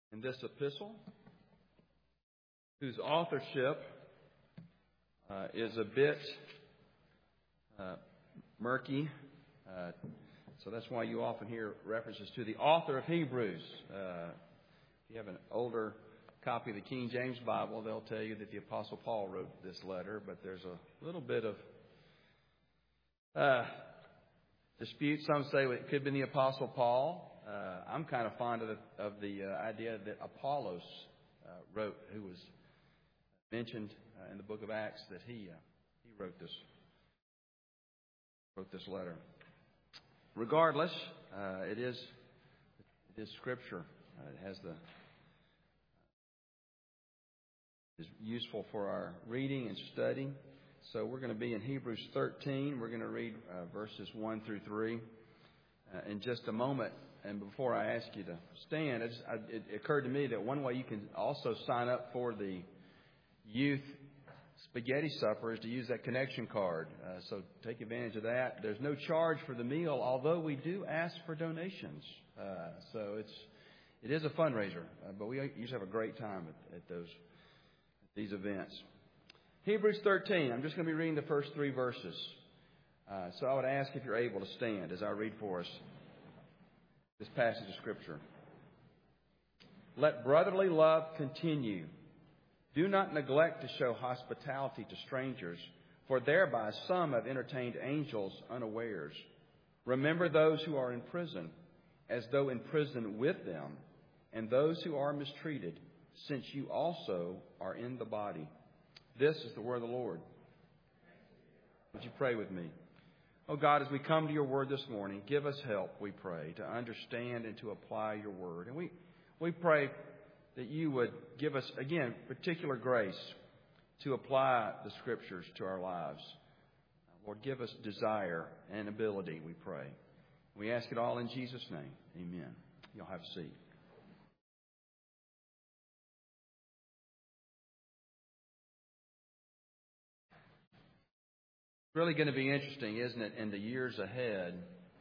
in this epistle, whose authorship is a bit murky. So that's why you often hear references to the author of Hebrews. If you have an older copy of the King James Bible, they'll tell you that the Apostle Paul wrote this letter, but there's a little bit of dispute. Some say it could have been the Apostle Paul. I'm kind of fond of the idea that Apollos wrote, who was mentioned in the book of Acts, that he wrote this letter. Regardless, it is Scripture. It is useful for our reading and study. So we're going to be in Hebrews 13. We're going to read verses 1 through 3 in just a moment. And before I ask you to stand, it occurred to me that one way you can also sign up for the youth spaghetti supper is to use that connection card. So take advantage of that. There's no charge for the meal, although we do ask for donations. So it is a fundraiser, but we usually have a great time at these events. Hebrews 13. I'm just going to be reading the first 3 verses. So I would ask if you're able to stand as I read for us this passage of Scripture. Let brotherly love continue. Do not neglect to show hospitality to strangers, for thereby some have entertained angels unawares. Remember those who are in prison, as though in prison with them, and those who are mistreated, since you also are in the body. This is the word of the Lord. Would you pray with me? Oh God, as we come to your word this morning, give us help, we pray, to understand and to apply your word. And we pray that you would give us, again, particular grace to apply the Scriptures to our lives. Lord, give us desire and ability, we pray. We ask it all in Jesus' name. Amen. You'll have a seat. Really going to be interesting, isn't it, in the years ahead,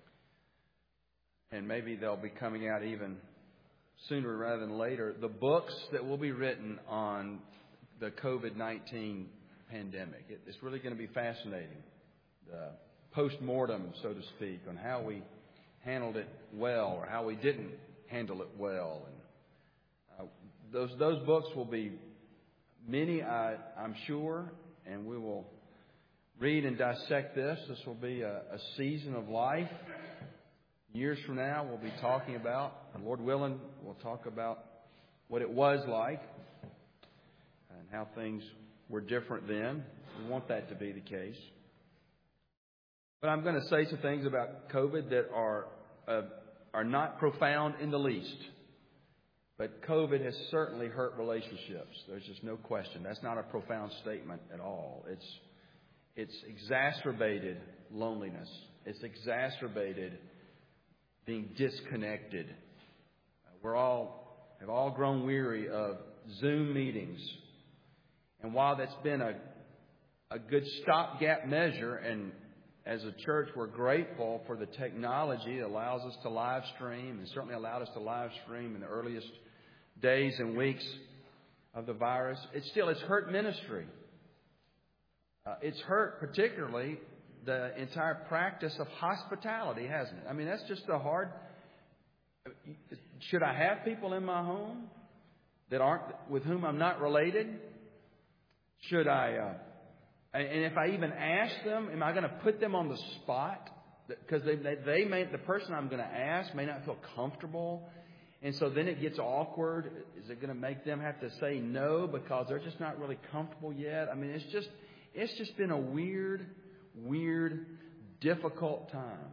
and maybe they'll be coming out even sooner rather than later, the books that will be written on the COVID-19 pandemic. It's really going to be fascinating. The post-mortem, so to speak, on how we handled it well or how we didn't handle it well. And those books will be many, I'm sure, and we will read and dissect this. This will be a season of life. Years from now, we'll be talking about, and Lord willing, we'll talk about what it was like and how things were different then. We want that to be the case. But I'm going to say some things about COVID that are not profound in the least. But COVID has certainly hurt relationships. There's just no question. That's not a profound statement at all. It's exacerbated loneliness. It's exacerbated being disconnected. We have all grown weary of Zoom meetings. And while that's been a good stopgap measure, and as a church we're grateful for the technology that allows us to live stream, and certainly allowed us to live stream in the earliest days and weeks of the virus, it's hurt ministry. It's hurt particularly the entire practice of hospitality, hasn't it? I mean, that's just the hard. Should I have people in my home with whom I'm not related? Should I? And if I even ask them, am I going to put them on the spot? Because the person I'm going to ask may not feel comfortable, and so then it gets awkward. Is it going to make them have to say no because they're just not really comfortable yet? I mean, it's just been a weird, difficult time.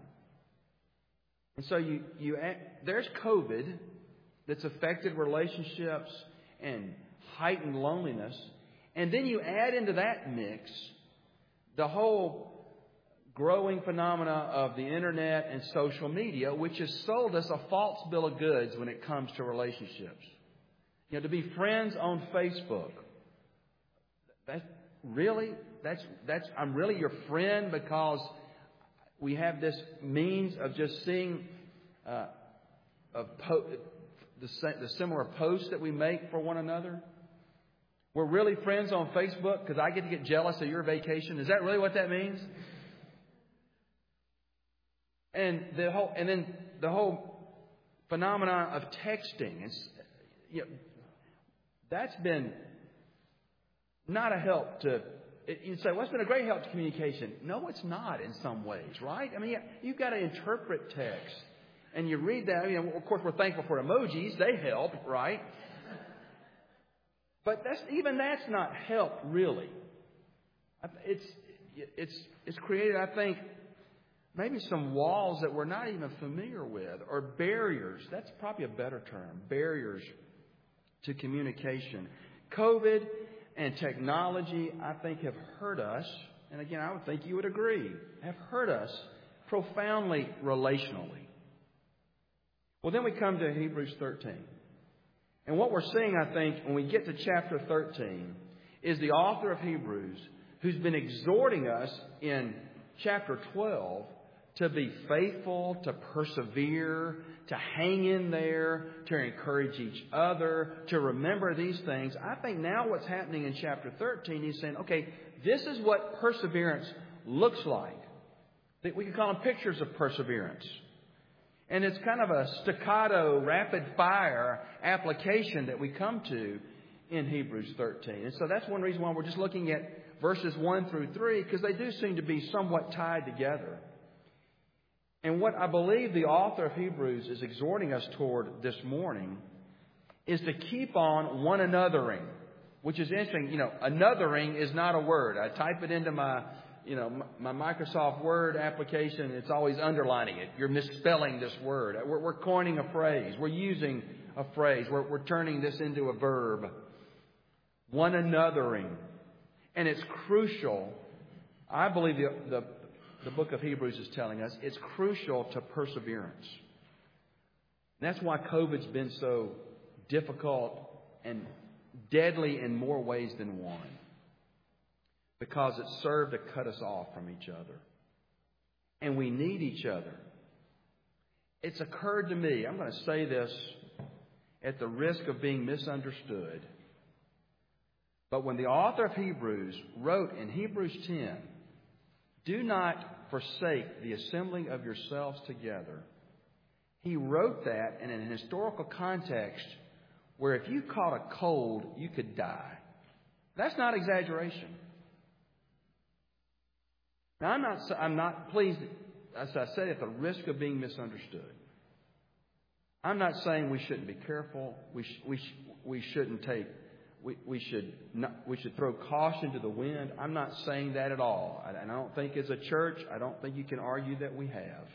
And so there's COVID that's affected relationships and heightened loneliness. And then you add into that mix the whole growing phenomena of the internet and social media, which has sold us a false bill of goods when it comes to relationships. You know, to be friends on Facebook. I'm really your friend because we have this means of just seeing the similar posts that we make for one another? We're really friends on Facebook because I get to get jealous of your vacation. Is that really what that means? And then the whole phenomenon of texting. That's been not a help to. You say, well, it's been a great help to communication. No, it's not in some ways, right? I mean, you've got to interpret text. And you read that. I mean, of course, we're thankful for emojis. They help, right? But that's not help, really. It's created, I think, maybe some walls that we're not even familiar with, or barriers. That's probably a better term. Barriers to communication. COVID and technology, I think, have hurt us. And again, I would think you would agree, have hurt us profoundly relationally. Well, then we come to Hebrews 13. And what we're seeing, I think, when we get to chapter 13, is the author of Hebrews, who's been exhorting us in chapter 12 to be faithful, to persevere, to hang in there, to encourage each other, to remember these things. I think now what's happening in chapter 13, he's saying, okay, this is what perseverance looks like. We can call them pictures of perseverance. And it's kind of a staccato, rapid-fire application that we come to in Hebrews 13. And so that's one reason why we're just looking at verses 1 through 3, because they do seem to be somewhat tied together. And what I believe the author of Hebrews is exhorting us toward this morning is to keep on one anothering, which is interesting. Anothering is not a word. I type it into my Microsoft Word application, it's always underlining it. You're misspelling this word. We're coining a phrase. We're using a phrase. We're turning this into a verb. One anothering. And it's crucial. I believe the book of Hebrews is telling us it's crucial to perseverance. And that's why COVID's been so difficult and deadly in more ways than one. Because it served to cut us off from each other. And we need each other. It's occurred to me, I'm going to say this at the risk of being misunderstood, but when the author of Hebrews wrote in Hebrews 10, do not forsake the assembling of yourselves together, he wrote that in an historical context where if you caught a cold, you could die. That's not exaggeration. Now, I'm not pleased, as I said, at the risk of being misunderstood. I'm not saying we shouldn't be careful. We should throw caution to the wind. I'm not saying that at all. And I don't think as a church, I don't think you can argue that we have.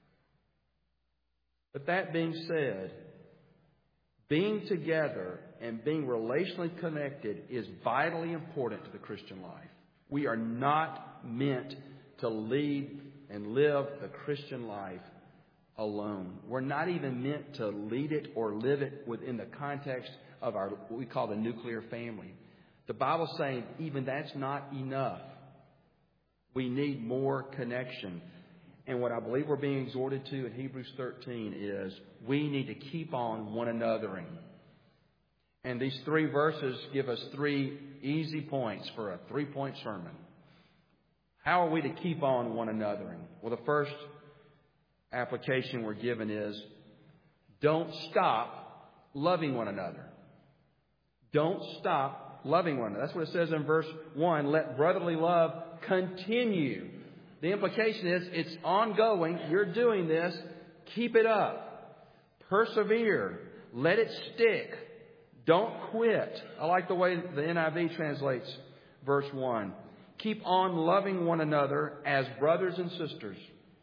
But that being said, being together and being relationally connected is vitally important to the Christian life. We are not meant to lead and live the Christian life alone. We're not even meant to lead it or live it within the context of what we call the nuclear family. The Bible's saying even that's not enough. We need more connection. And what I believe we're being exhorted to in Hebrews 13 is we need to keep on one anothering. And these 3 verses give us 3 easy points for a 3-point sermon. How are we to keep on one anothering? Well, the first application we're given is don't stop loving one another. Don't stop loving one another. That's what it says in verse 1. Let brotherly love continue. The implication is it's ongoing. You're doing this. Keep it up. Persevere. Let it stick. Don't quit. I like the way the NIV translates verse 1. Keep on loving one another as brothers and sisters.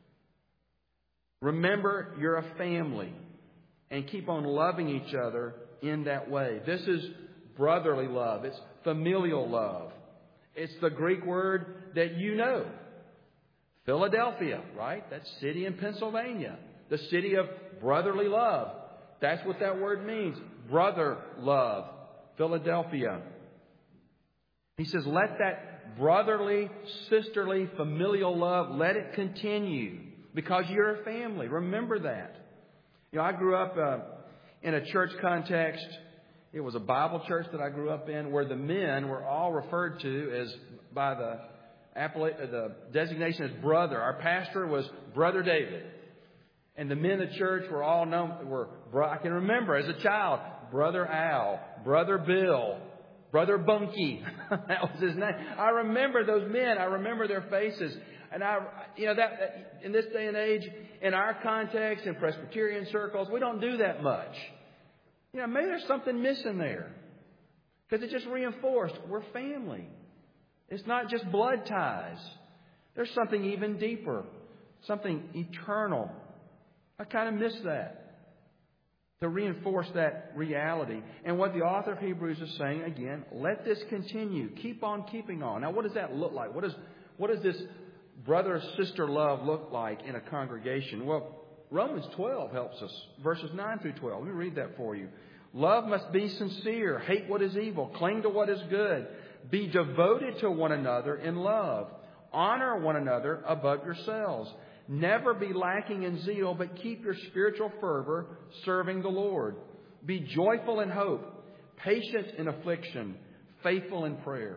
Remember, you're a family. And keep on loving each other in that way. This is brotherly love. It's familial love. It's the Greek word that you know. Philadelphia, right? That city in Pennsylvania. The city of brotherly love. That's what that word means. Brother love. Philadelphia. He says, let that brotherly, sisterly, familial love, let it continue. Because you're a family. Remember that. I grew up In a church context, it was a Bible church that I grew up in where the men were all referred to as by the designation as brother. Our pastor was Brother David. And the men of the church were all known, I can remember as a child, Brother Al, Brother Bill, Brother Bunky. That was his name. I remember those men. I remember their faces. And that in this day and age, in our context, in Presbyterian circles, we don't do that much. Maybe there's something missing there. Because it just reinforced we're family. It's not just blood ties. There's something even deeper, something eternal. I kind of miss that. To reinforce that reality. And what the author of Hebrews is saying, again, let this continue. Keep on keeping on. Now, what does that look like? What does this brother-sister love look like in a congregation? Well, Romans 12 helps us. Verses 9 through 12. Let me read that for you. Love must be sincere. Hate what is evil. Cling to what is good. Be devoted to one another in love. Honor one another above yourselves. Never be lacking in zeal, but keep your spiritual fervor serving the Lord. Be joyful in hope, patient in affliction, faithful in prayer.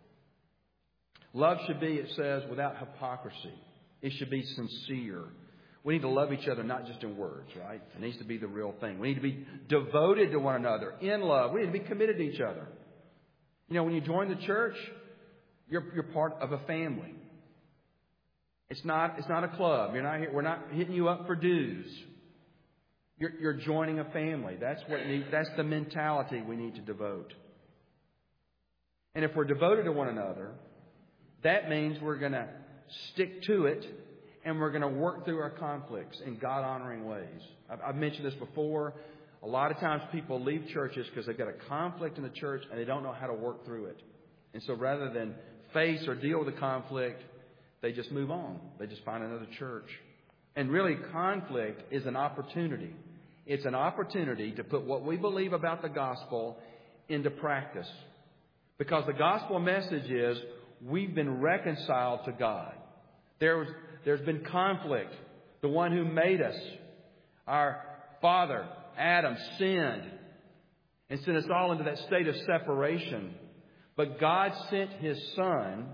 Love should be, it says, without hypocrisy. It should be sincere. We need to love each other, not just in words, right? It needs to be the real thing. We need to be devoted to one another in love. We need to be committed to each other. When you join the church, you're part of a family. It's not a club. We're not hitting you up for dues. You're joining a family. That's the mentality we need to devote. And if we're devoted to one another, that means we're going to stick to it and we're going to work through our conflicts in God-honoring ways. I've mentioned this before. A lot of times people leave churches because they've got a conflict in the church and they don't know how to work through it. And so rather than face or deal with the conflict, they just move on. They just find another church. And really, conflict is an opportunity. It's an opportunity to put what we believe about the gospel into practice. Because the gospel message is we've been reconciled to God. There's been conflict. The one who made us, our father, Adam, sinned and sent us all into that state of separation. But God sent His Son,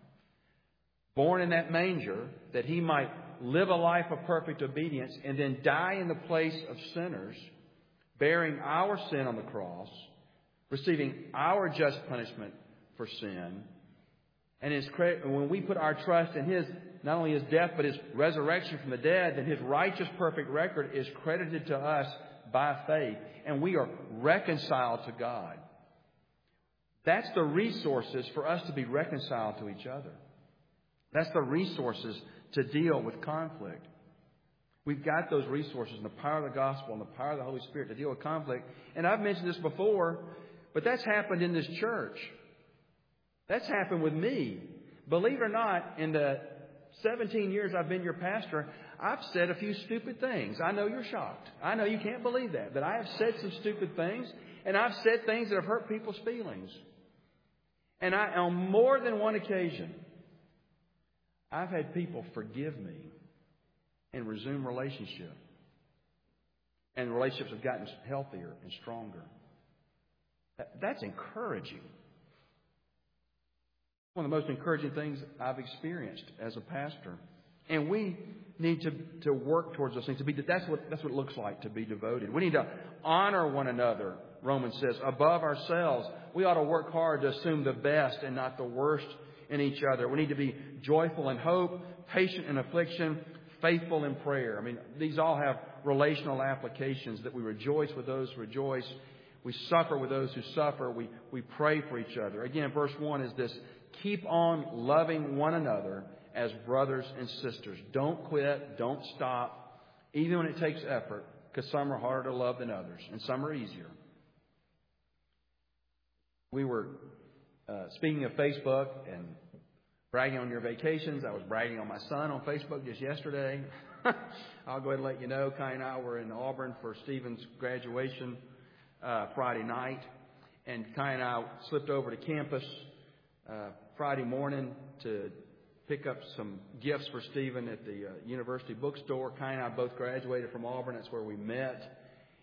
born in that manger, that He might live a life of perfect obedience and then die in the place of sinners, bearing our sin on the cross, receiving our just punishment for sin. And when we put our trust in His, not only His death, but His resurrection from the dead, then His righteous, perfect record is credited to us by faith. And we are reconciled to God. That's the resources for us to be reconciled to each other. That's the resources to deal with conflict. We've got those resources in the power of the gospel and the power of the Holy Spirit to deal with conflict. And I've mentioned this before, but that's happened in this church. That's happened with me. Believe it or not, in the 17 years I've been your pastor, I've said a few stupid things. I know you're shocked. I know you can't believe that. But I have said some stupid things, and I've said things that have hurt people's feelings. And on more than one occasion, I've had people forgive me and resume relationship. And relationships have gotten healthier and stronger. That's encouraging. One of the most encouraging things I've experienced as a pastor. And we need to work towards those things. That's what it looks like to be devoted. We need to honor one another, Romans says, above ourselves. We ought to work hard to assume the best and not the worst in each other. We need to be joyful in hope, patient in affliction, faithful in prayer. These all have relational applications, that we rejoice with those who rejoice. We suffer with those who suffer. We pray for each other. Again, verse 1 is this: keep on loving one another as brothers and sisters. Don't quit. Don't stop. Even when it takes effort, because some are harder to love than others, and some are easier. We were speaking of Facebook and bragging on your vacations. I was bragging on my son on Facebook just yesterday. I'll go ahead and let you know. Kai and I were in Auburn for Stephen's graduation Friday night. And Kai and I slipped over to campus Friday morning to pick up some gifts for Stephen at the university bookstore. Kai and I both graduated from Auburn. That's where we met.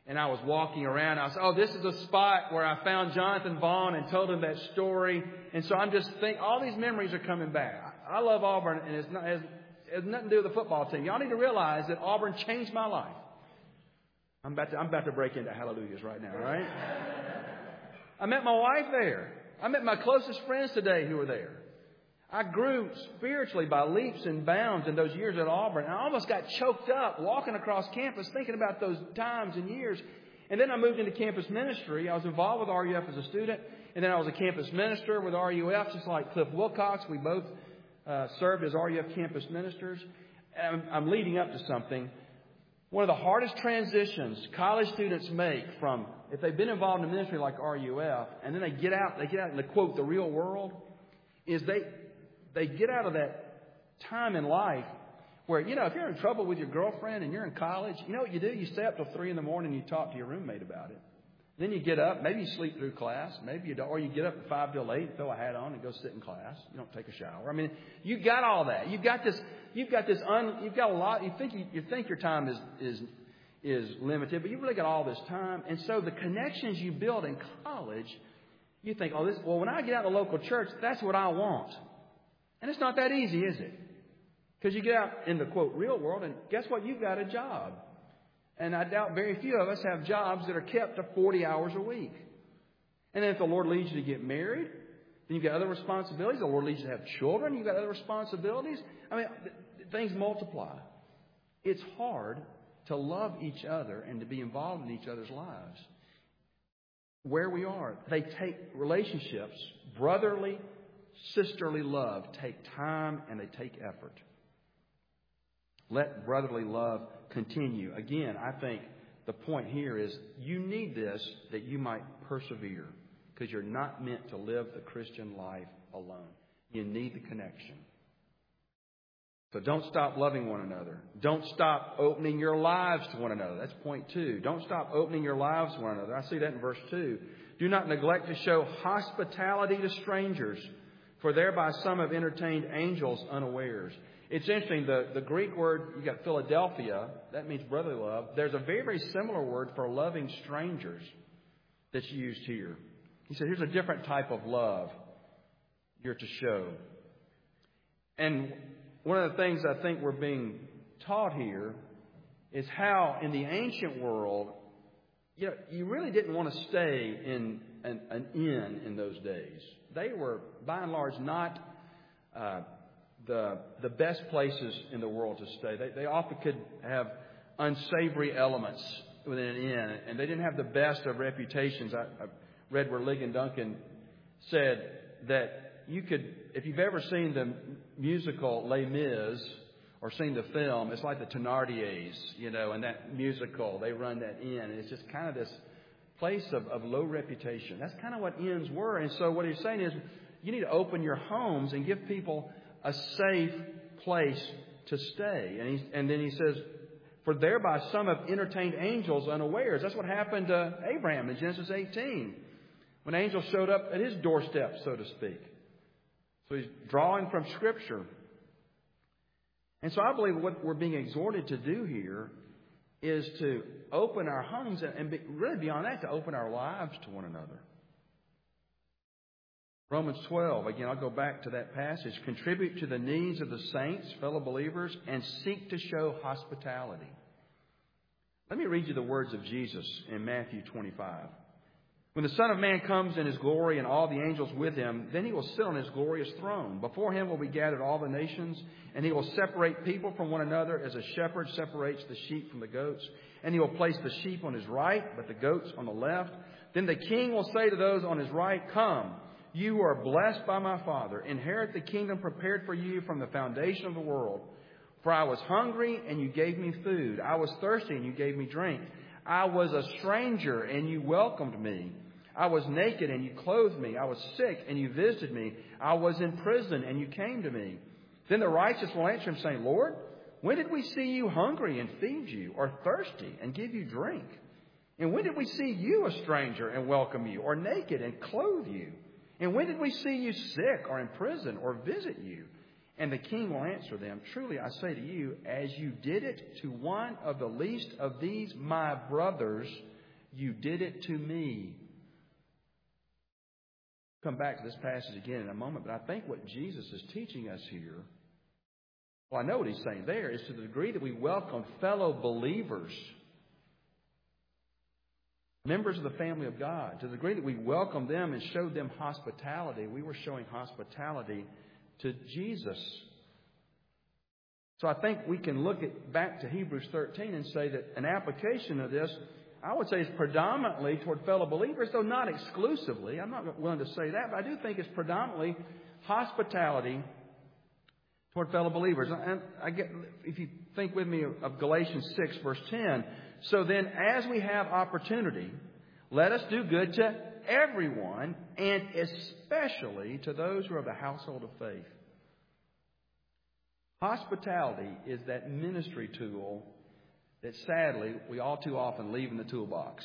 And I was walking around. I was, oh, this is a spot where I found Jonathan Vaughn and told him that story. And so I'm just thinking, all these memories are coming back. I love Auburn, and it has nothing to do with the football team. Y'all need to realize that Auburn changed my life. I'm about to break into hallelujahs right now, all right? I met my wife there. I met my closest friends today who were there. I grew spiritually by leaps and bounds in those years at Auburn. I almost got choked up walking across campus thinking about those times and years. And then I moved into campus ministry. I was involved with RUF as a student. And then I was a campus minister with RUF, just like Cliff Wilcox. We both served as RUF campus ministers. And I'm leading up to something. One of the hardest transitions college students make from, if they've been involved in a ministry like RUF, and then they get out in the quote, the real world, is they get out of that time in life where, if you're in trouble with your girlfriend and you're in college, you know what you do? You stay up till 3 a.m. and you talk to your roommate about it. Then you get up, maybe you sleep through class, maybe you don't, or you get up at 5 till 8 and throw a hat on and go sit in class. You don't take a shower. I mean, you got all that. You've got a lot. You think your time is limited, but you've really got all this time. And so the connections you build in college, you think, when I get out of the local church, that's what I want. And it's not that easy, is it? Because you get out in the, quote, real world, and guess what? You've got a job. And I doubt very few of us have jobs that are kept to 40 hours a week. And then if the Lord leads you to get married, then you've got other responsibilities. The Lord leads you to have children. You've got other responsibilities. I mean, things multiply. It's hard to love each other and to be involved in each other's lives. Where we are, they take relationships, brotherly, sisterly love, take time and they take effort. Let brotherly love continue. Again, I think the point here is you need this that you might persevere, because you're not meant to live the Christian life alone. You need the connection. So don't stop loving one another. Don't stop opening your lives to one another. That's point 2. Don't stop opening your lives to one another. I see that in verse 2. Do not neglect to show hospitality to strangers, for thereby some have entertained angels unawares. It's interesting, the Greek word, you got Philadelphia, that means brotherly love. There's a very, very similar word for loving strangers that's used here. He said, here's a different type of love you're to show. And one of the things I think we're being taught here is how in the ancient world, you really didn't want to stay in an inn in those days. They were, by and large, not the best places in the world to stay. They often could have unsavory elements within an inn, and they didn't have the best of reputations. I read where Ligon Duncan said that you could, if you've ever seen the musical Les Mis or seen the film, it's like the Thénardiers, and that musical, they run that inn, and it's just kind of this place of low reputation. That's kind of what inns were. And so what he's saying is you need to open your homes and give people a safe place to stay. And then he says, for thereby some have entertained angels unawares. That's what happened to Abraham in Genesis 18, when angels showed up at his doorstep, so to speak. So he's drawing from Scripture. And so I believe what we're being exhorted to do here is to open our homes and really beyond that, to open our lives to one another. Romans 12, again, I'll go back to that passage. Contribute to the needs of the saints, fellow believers, and seek to show hospitality. Let me read you the words of Jesus in Matthew 25. When the Son of Man comes in His glory and all the angels with Him, then He will sit on His glorious throne. Before Him will be gathered all the nations, and He will separate people from one another as a shepherd separates the sheep from the goats. And He will place the sheep on His right, but the goats on the left. Then the King will say to those on His right, come, you are blessed by my Father. Inherit the kingdom prepared for you from the foundation of the world. For I was hungry, and you gave me food. I was thirsty, and you gave me drink. I was a stranger, and you welcomed me. I was naked, and you clothed me. I was sick, and you visited me. I was in prison, and you came to me. Then the righteous will answer Him, saying, Lord, when did we see you hungry and feed you, or thirsty and give you drink? And when did we see you a stranger and welcome you, or naked and clothe you? And when did we see you sick or in prison or visit you? And the King will answer them, truly I say to you, as you did it to one of the least of these my brothers, You did it to me. Come back to this passage again in a moment, but I think what Jesus is teaching us here, well, I know what he's saying there, is to the degree that we welcome fellow believers, members of the family of God, to the degree that we welcome them and showed them hospitality, we were showing hospitality to Jesus. So I think we can look back to Hebrews 13 and say that an application of this, I would say, is predominantly toward fellow believers, though not exclusively. I'm not willing to say that, but I do think it's predominantly hospitality toward fellow believers. And if you think with me of Galatians 6, verse 10, so then as we have opportunity, let us do good to everyone, and especially to those who are of the household of faith. Hospitality is that ministry tool that sadly we all too often leave in the toolbox.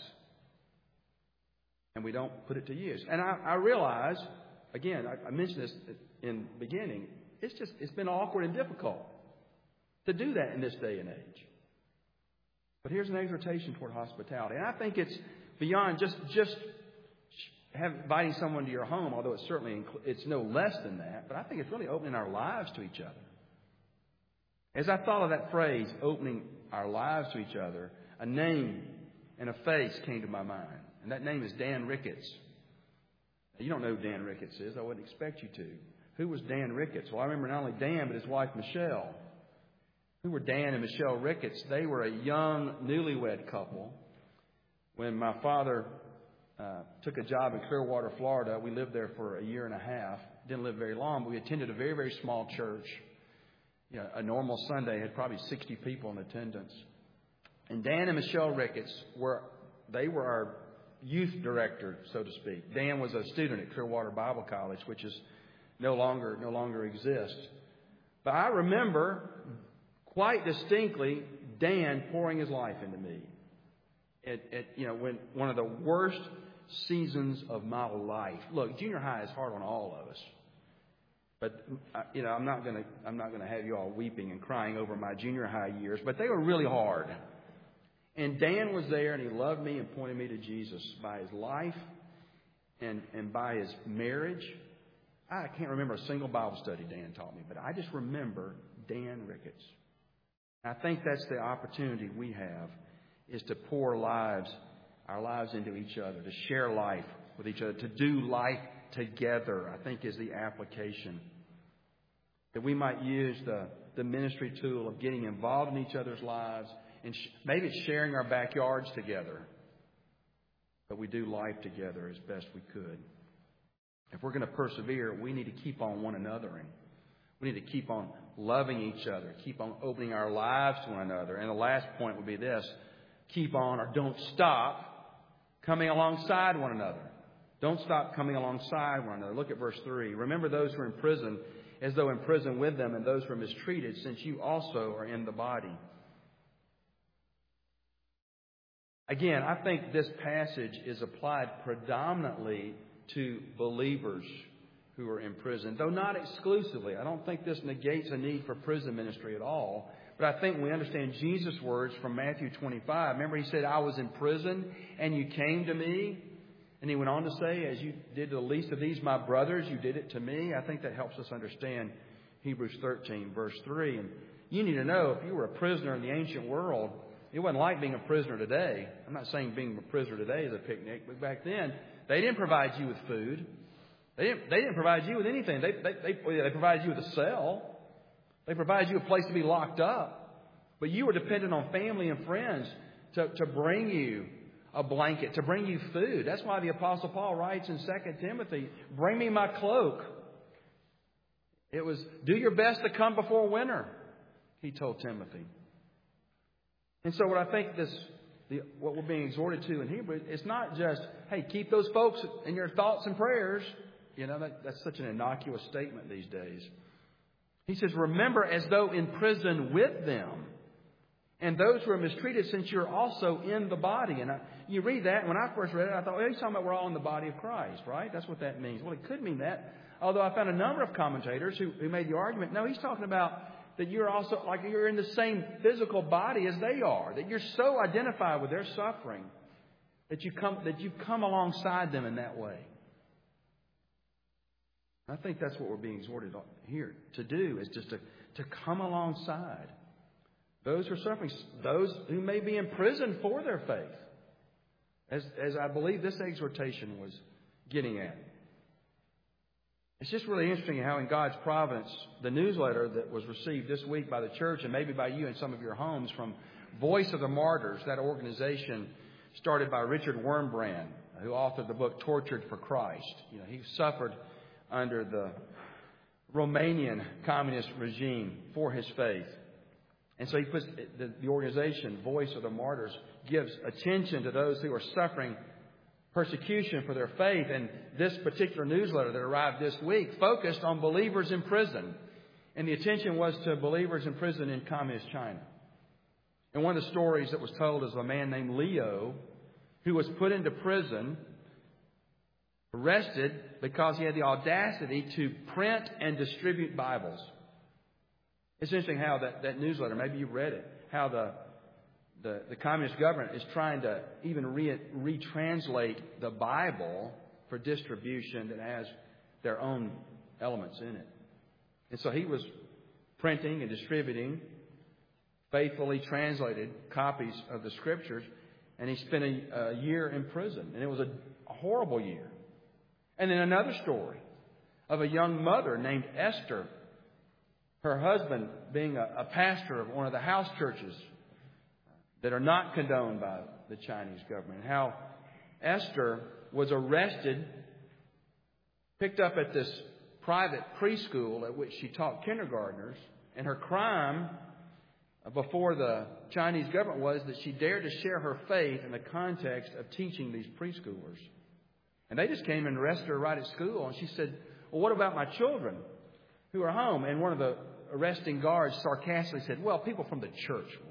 And we don't put it to use. And I realize, again, I mentioned this in the beginning, it's been awkward and difficult to do that in this day and age. But here's an exhortation toward hospitality. And I think it's beyond just inviting someone to your home, although it's no less than that. But I think it's really opening our lives to each other. As I thought of that phrase, opening our lives to each other, a name and a face came to my mind. And that name is Dan Ricketts. Now, you don't know who Dan Ricketts is. I wouldn't expect you to. Who was Dan Ricketts? Well, I remember not only Dan, but his wife, Michelle. Who were Dan and Michelle Ricketts? They were a young, newlywed couple. When my father took a job in Clearwater, Florida, we lived there for a year and a half. Didn't live very long, but we attended a very, very small church. You know, a normal Sunday had probably 60 people in attendance. And Dan and Michelle Ricketts were our youth director, so to speak. Dan was a student at Clearwater Bible College, which is no longer exists. But I remember quite distinctly Dan pouring his life into me. When one of the worst seasons of my life. Look, junior high is hard on all of us. But I'm not going to have you all weeping and crying over my junior high years, but they were really hard. And Dan was there, and he loved me and pointed me to Jesus by his life and by his marriage. I can't remember a single Bible study Dan taught me, but I just remember Dan Ricketts. I think that's the opportunity we have, is to pour our lives into each other, to share life with each other, to do life together, I think, is the application. That we might use the ministry tool of getting involved in each other's lives, and maybe it's sharing our backyards together. But we do life together as best we could. If we're going to persevere, we need to keep on one anothering. We need to keep on loving each other, keep on opening our lives to one another. And the last point would be this: keep on, or don't stop, coming alongside one another. Don't stop coming alongside one another. Look at verse 3. Remember those who are in prison, as though in prison with them, and those who are mistreated, since you also are in the body. Again, I think this passage is applied predominantly to believers who are in prison, though not exclusively. I don't think this negates a need for prison ministry at all. But I think we understand Jesus' words from Matthew 25. Remember, he said, I was in prison and you came to me. And he went on to say, as you did to the least of these, my brothers, you did it to me. I think that helps us understand Hebrews 13, verse 3. And you need to know, if you were a prisoner in the ancient world, it wasn't like being a prisoner today. I'm not saying being a prisoner today is a picnic, but back then, they didn't provide you with food. They didn't provide you with anything. They provided you with a cell. They provided you a place to be locked up. But you were dependent on family and friends to bring you a blanket, to bring you food. That's why the Apostle Paul writes in 2 Timothy, bring me my cloak. It was, do your best to come before winter, he told Timothy. And so what I think what we're being exhorted to in Hebrew, it's not just, hey, keep those folks in your thoughts and prayers. That's such an innocuous statement these days. He says, remember as though in prison with them, and those who are mistreated, since you're also in the body. And you read that, and when I first read it, I thought, well, he's talking about we're all in the body of Christ, right? That's what that means. Well, it could mean that. Although I found a number of commentators who made the argument, no, he's talking about that you're also, like you're in the same physical body as they are, that you're so identified with their suffering That you come alongside them in that way. I think that's what we're being exhorted here to do, is just to come alongside those who are suffering, those who may be in prison for their faith, as I believe this exhortation was getting at. It's just really interesting how in God's providence, the newsletter that was received this week by the church and maybe by you in some of your homes from Voice of the Martyrs, that organization started by Richard Wurmbrand, who authored the book Tortured for Christ. He suffered under the Romanian communist regime for his faith. And so he puts the organization, Voice of the Martyrs, gives attention to those who are suffering persecution for their faith. And this particular newsletter that arrived this week focused on believers in prison. And the attention was to believers in prison in communist China. And one of the stories that was told is of a man named Leo who was put into prison, arrested because he had the audacity to print and distribute Bibles. It's interesting how that newsletter, maybe you read it, how the communist government is trying to even retranslate the Bible for distribution that has their own elements in it. And so he was printing and distributing faithfully translated copies of the Scriptures, and he spent a year in prison. And it was a horrible year. And then another story of a young mother named Esther, her husband being a pastor of one of the house churches that are not condoned by the Chinese government. How Esther was arrested, picked up at this private preschool at which she taught kindergartners, and her crime before the Chinese government was that she dared to share her faith in the context of teaching these preschoolers. And they just came and arrested her right at school. And she said, "Well, what about my children who are home?" And one of the arresting guards sarcastically said, "Well, people from the church will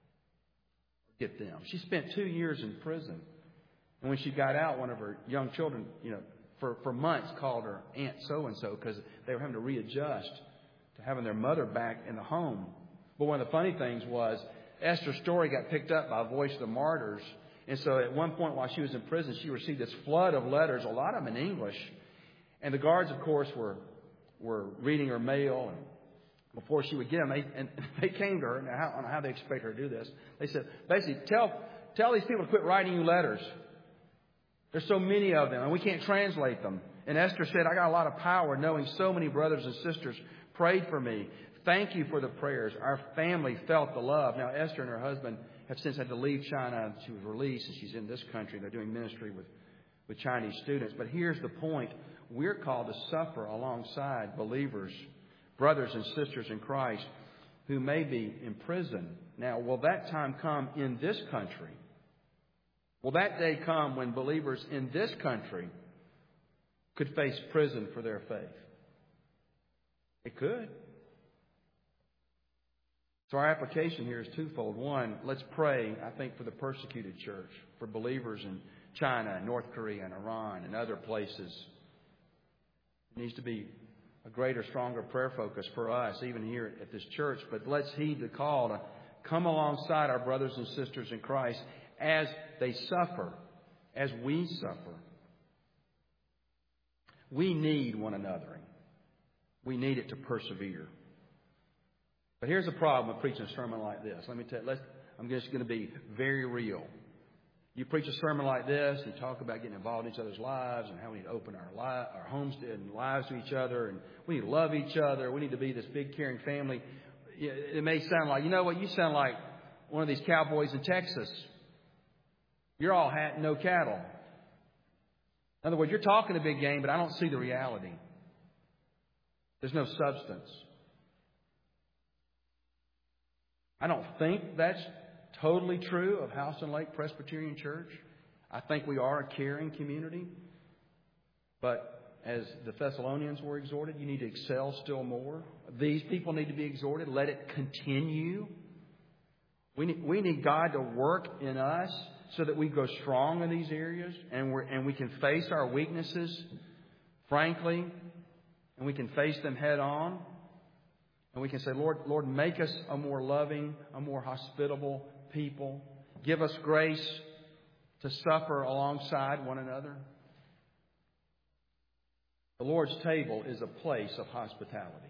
get them." She spent 2 years in prison. And when she got out, one of her young children, for months called her Aunt So-and-so because they were having to readjust to having their mother back in the home. But one of the funny things was Esther's story got picked up by Voice of the Martyrs. And so at one point while she was in prison, she received this flood of letters, a lot of them in English. And the guards, of course, were reading her mail. And before she would get them, they came to her. Now, I don't know how they expect her to do this. They said, basically, tell these people to quit writing you letters. There's so many of them, and we can't translate them. And Esther said, "I got a lot of power knowing so many brothers and sisters prayed for me. Thank you for the prayers. Our family felt the love." Now, Esther and her husband have since had to leave China. She was released, and she's in this country. They're doing ministry with Chinese students. But here's the point. We're called to suffer alongside believers, brothers and sisters in Christ, who may be in prison. Now, will that time come in this country? Will that day come when believers in this country could face prison for their faith? It could. So our application here is twofold. One, let's pray, I think, for the persecuted church, for believers in China and North Korea and Iran and other places. It needs to be a greater, stronger prayer focus for us, even here at this church. But let's heed the call to come alongside our brothers and sisters in Christ as they suffer, as we suffer. We need one another. We need it to persevere. But here's the problem with preaching a sermon like this. Let me tell you, I'm just going to be very real. You preach a sermon like this and talk about getting involved in each other's lives and how we need to open our homes and lives to each other, and we need to love each other. We need to be this big, caring family. It may sound like, you sound like one of these cowboys in Texas. You're all hat and no cattle. In other words, you're talking a big game, but I don't see the reality. There's no substance. I don't think that's totally true of House and Lake Presbyterian Church. I think we are a caring community. But as the Thessalonians were exhorted, you need to excel still more. These people need to be exhorted. Let it continue. We need God to work in us so that we go strong in these areas and we can face our weaknesses frankly, and we can face them head on. And we can say, Lord, make us a more loving, a more hospitable people. Give us grace to suffer alongside one another. The Lord's table is a place of hospitality.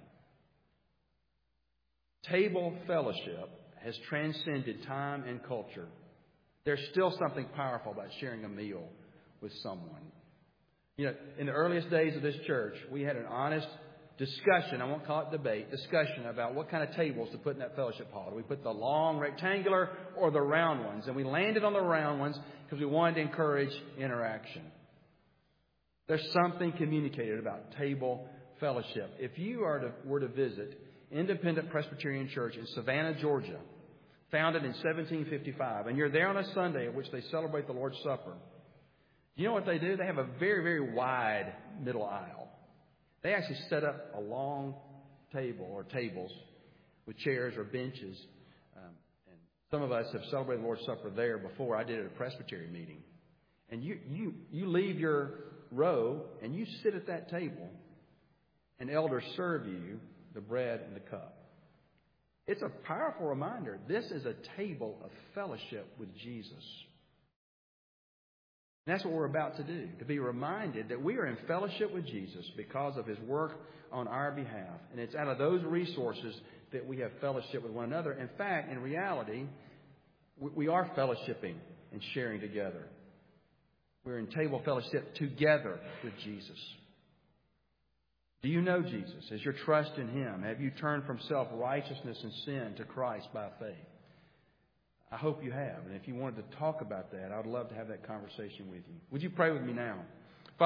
Table fellowship has transcended time and culture. There's still something powerful about sharing a meal with someone. You know, in the earliest days of this church, we had an honest discussion, I won't call it debate, discussion about what kind of tables to put in that fellowship hall. Do we put the long rectangular or the round ones? And we landed on the round ones because we wanted to encourage interaction. There's something communicated about table fellowship. If you were to visit Independent Presbyterian Church in Savannah, Georgia, founded in 1755, and you're there on a Sunday at which they celebrate the Lord's Supper, you know what they do? They have a very, very wide middle aisle. They actually set up a long table or tables with chairs or benches. And some of us have celebrated the Lord's Supper there before. I did it at a Presbyterian meeting. And you leave your row and you sit at that table, and elders serve you the bread and the cup. It's a powerful reminder. This is a table of fellowship with Jesus. And that's what we're about to do, to be reminded that we are in fellowship with Jesus because of His work on our behalf. And it's out of those resources that we have fellowship with one another. In fact, in reality, we are fellowshipping and sharing together. We're in table fellowship together with Jesus. Do you know Jesus? Is your trust in Him? Have you turned from self-righteousness and sin to Christ by faith? I hope you have. And if you wanted to talk about that, I would love to have that conversation with you. Would you pray with me now?